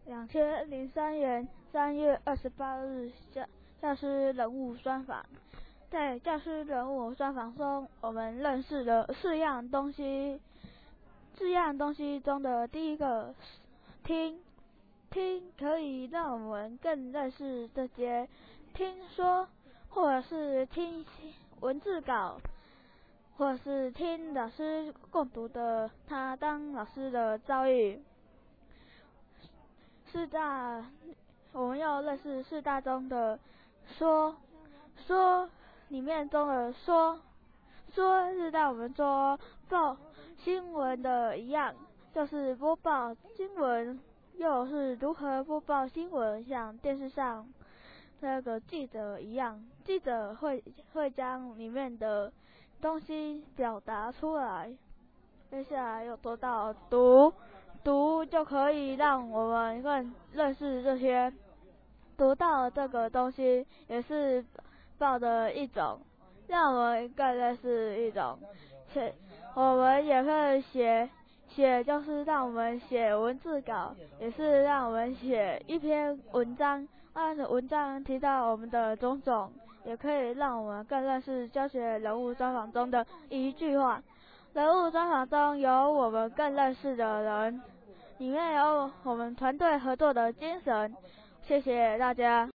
2003年3月28日教师人物专访。在教师人物专访中，我们认识了四样东西。四样东西中的第一个，听可以让我们更认识这些听说，或者是听文字稿，或者是听老师共读的他当老师的遭遇。我们要认识四大中的说里面中的说是让我们做报新闻的一样，就是播报新闻，又是如何播报新闻，像电视上那个记者一样，记者会将里面的东西表达出来。接下来又说到读就可以让我们更认识这些，读到这个东西也是报的一种，让我们更认识一种。我们也可以写，就是让我们写文字稿，也是让我们写一篇文章，按文章提到我们的种种，也可以让我们更认识教学人物专访中的一句话。人物专访中有我们更认识的人，里面有我们团队合作的精神。谢谢大家。